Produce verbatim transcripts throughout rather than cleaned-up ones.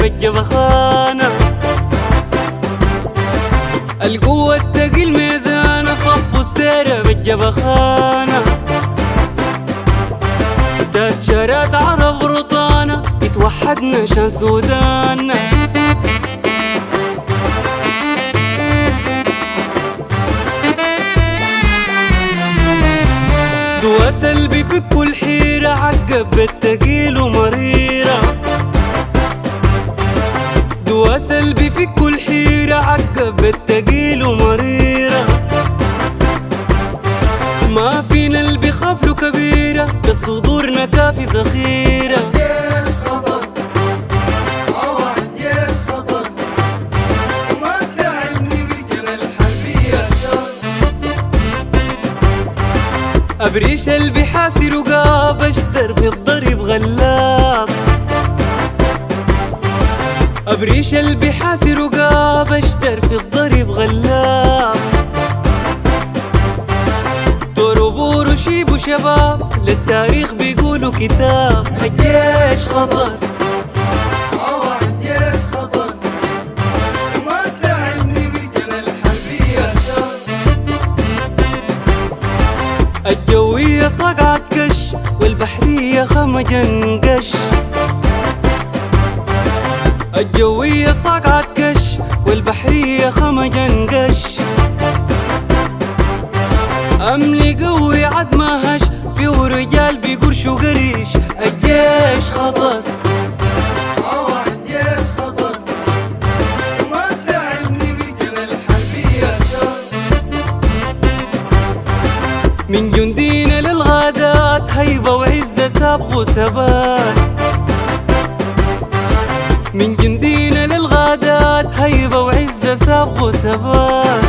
بالجبخانة، القوة تقيل ميزانة صفوا السيرة بالجبخانة، تات شارات عرب رطانة اتوحدنا شان سوداننا. دوا سلبي في كل حيرة عقب بالتقيل ومريرة، دوا سلبي في كل حيرة عقب بالتقيل ومريرة، ما فينا اللي بيخاف له كبيرة بالصدور نكافي ذخيرة. الجيش خطر أو عالجيش خطر وما تلعبني برجل الحربية شر. أبريش اللي بيحاسي رقاب أشتر في الضرب غلاب، أبريش اللي بيحاسي رقاب أشتر في الضرب غلاب، طربور وشيب وشباب للتاريخ بيقولوا كتاب. الجيش خطر أو عالجيش خطر وما تلعبني برجل الحربية شر. الجوية صقعت كش والبحرية خمجن قش، الجوية صقعت كش والبحرية خمجن قش، أمني قوي عد ما هش فيه رجال بيقرشوا قريش. الجيش خطر أو عالجيش خطر وما تلعبني برجل الحربية شر. من جندينا للغادات هيبة وعزة سابقوا ثبات، من جندينا للغادات هيبة وعزة سابقوا ثبات،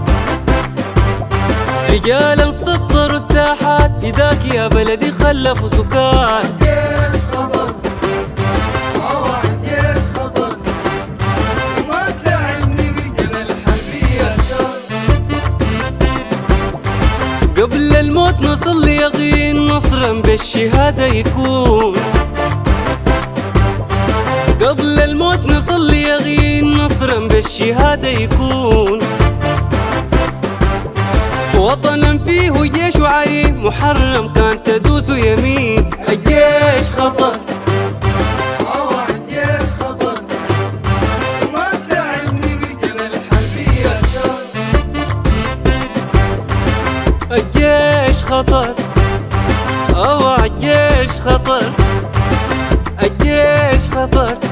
رجالا سطروا الساحات فداك يا بلدي خلفوا سكان. الجيش خطر أو عالجيش خطر وما تلعبني برجل الحربية شر. قبل الموت نصلي يقين نصرا بالشهادة يكون، قبل الموت نصلي يقين نصرا بالشهادة يكون، وطنا فيه جيش وعريم محرم كان تدوس يمين. الجيش خطر أو عالجيش خطر وما تلعبني برجل الحربية شر. الجيش خطر أو الجيش خطر، الجيش خطر.